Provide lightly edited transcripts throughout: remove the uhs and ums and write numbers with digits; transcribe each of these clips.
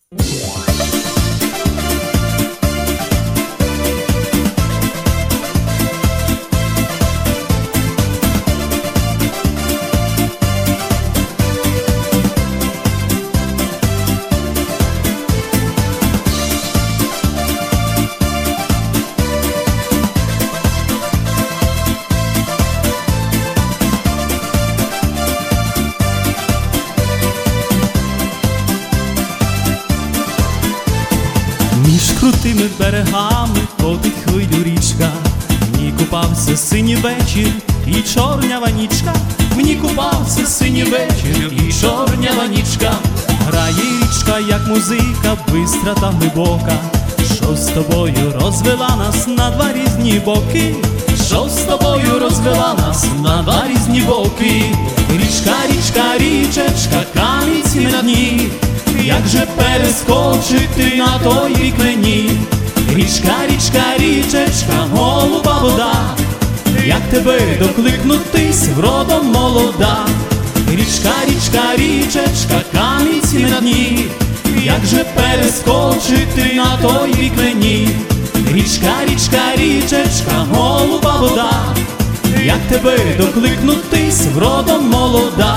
Між крутими берегами ходить хвилю річка, в ній купався синій вечір і чорнява нічка, в ній купався синій вечір і чорнява нічка. Грає річка, як музика, бистра та глибока, що з тобою розвела нас на два різні боки, що з тобою розвела нас на два різні боки. Річка, річка, річечка, камінці на дні, як же перескочити на той бік мені? Річка, річка, річечка, голуба вода, як тебе докликнутись, вродом молода. Річка, річка, річечка, камінці на дні, як же перескочити на той бік мені? Річка, річка, річечка, голуба вода, як тебе докликнутись, вродом молода.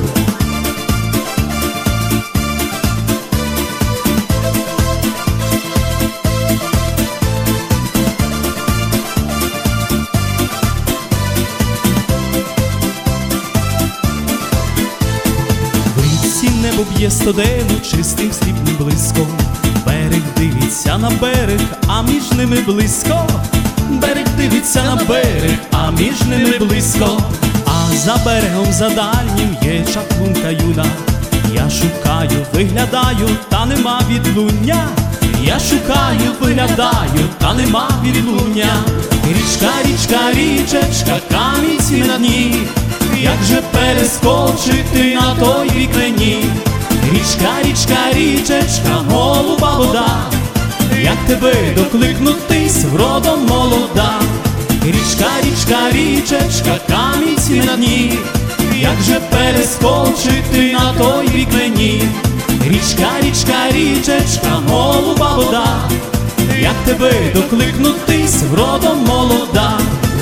Небо б'є стодену чистим срібним блиском, берег дивиться на берег, а між ними близько. Берег дивиться на берег, а між ними близько. А за берегом, за дальнім є чаклунка юна. Я шукаю, виглядаю, та нема відлуння. Я шукаю, виглядаю, та нема відлуння. Річка, річка, річечка, камінці на дні, як же перескочити на той бік мені? Річка, річка, річечка, голуба вода, як тебе докликнутись, вродом молода. Річка, річка, річечка, камінці на дні, як же перескочити на той бік мені? Річка, річка, річечка, голуба вода, як тебе докликнутись, вродом молода.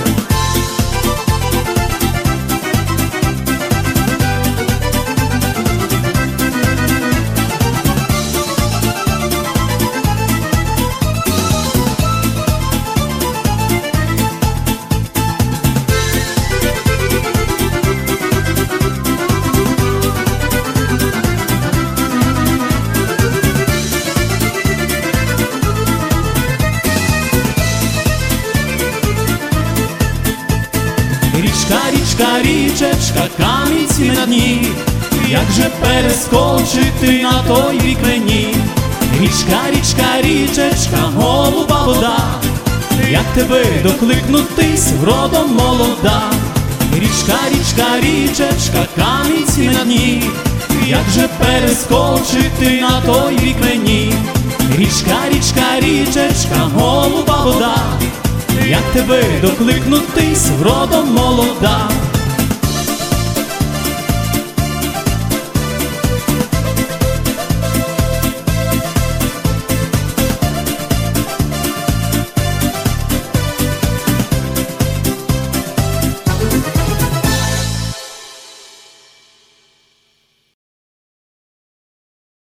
Річка, річка, річечка, камінці на дні, як же перескочити на той бік мені? Річка, річка, річечка, голуба вода, як тебе докликнутись, вродом молода. Річка, річка, річечка, камінці на дні, як же перескочити на той бік мені? Річка, річка, річечка, голуба вода, як тебе докликнутись, вродом молода.